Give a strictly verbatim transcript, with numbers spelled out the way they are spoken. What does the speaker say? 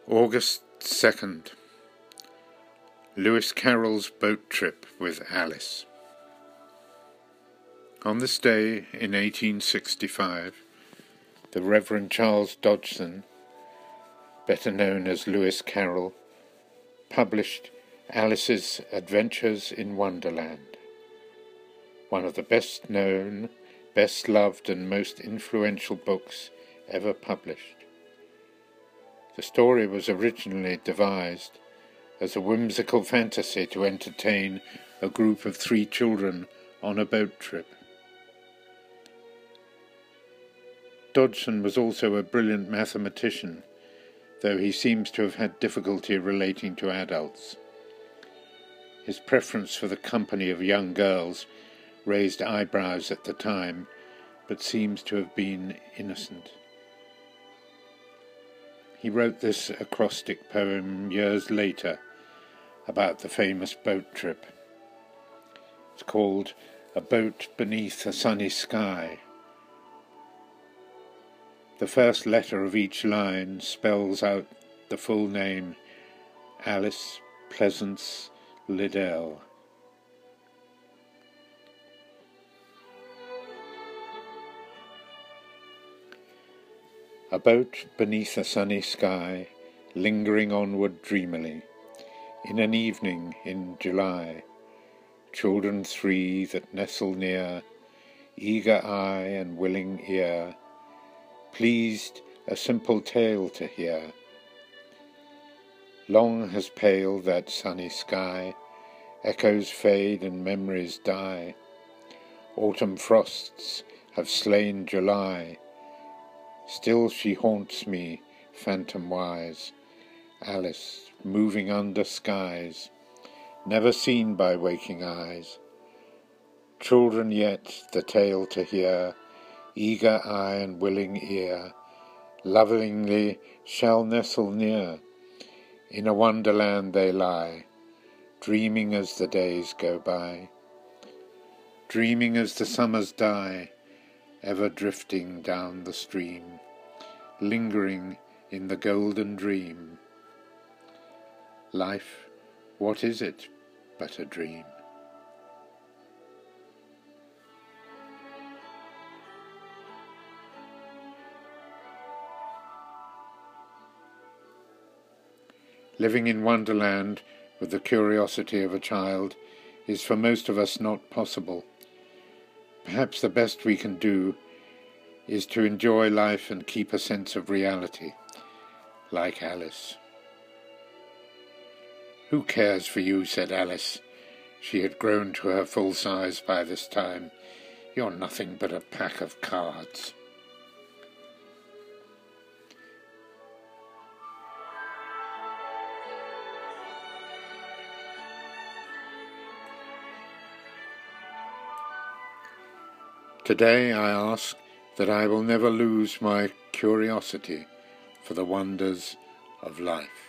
August second. Lewis Carroll's boat trip with Alice. On this day in eighteen sixty-five, the Reverend Charles Dodgson, better known as Lewis Carroll, published Alice's Adventures in Wonderland, one of the best known, best loved and most influential books ever published. The story was originally devised as a whimsical fantasy to entertain a group of three children on a boat trip. Dodgson was also a brilliant mathematician, though he seems to have had difficulty relating to adults. His preference for the company of young girls raised eyebrows at the time, but seems to have been innocent. He wrote this acrostic poem years later about the famous boat trip. It's called A Boat Beneath a Sunny Sky. The first letter of each line spells out the full name, Alice Pleasance Liddell. A boat beneath a sunny sky, lingering onward dreamily, in an evening in July, children three that nestle near, eager eye and willing ear, pleased a simple tale to hear. Long has paled that sunny sky, echoes fade and memories die, autumn frosts have slain July, still she haunts me, phantom-wise, Alice, moving under skies, never seen by waking eyes. Children yet, the tale to hear, eager eye and willing ear, lovingly shall nestle near. In a wonderland they lie, dreaming as the days go by, dreaming as the summers die, ever drifting down the stream, lingering in the golden dream. Life, what is it but a dream? Living in Wonderland with the curiosity of a child is for most of us not possible. Perhaps the best we can do is to enjoy life and keep a sense of reality, like Alice. "Who cares for you?" said Alice. She had grown to her full size by this time. "You're nothing but a pack of cards." Today I ask that I will never lose my curiosity for the wonders of life.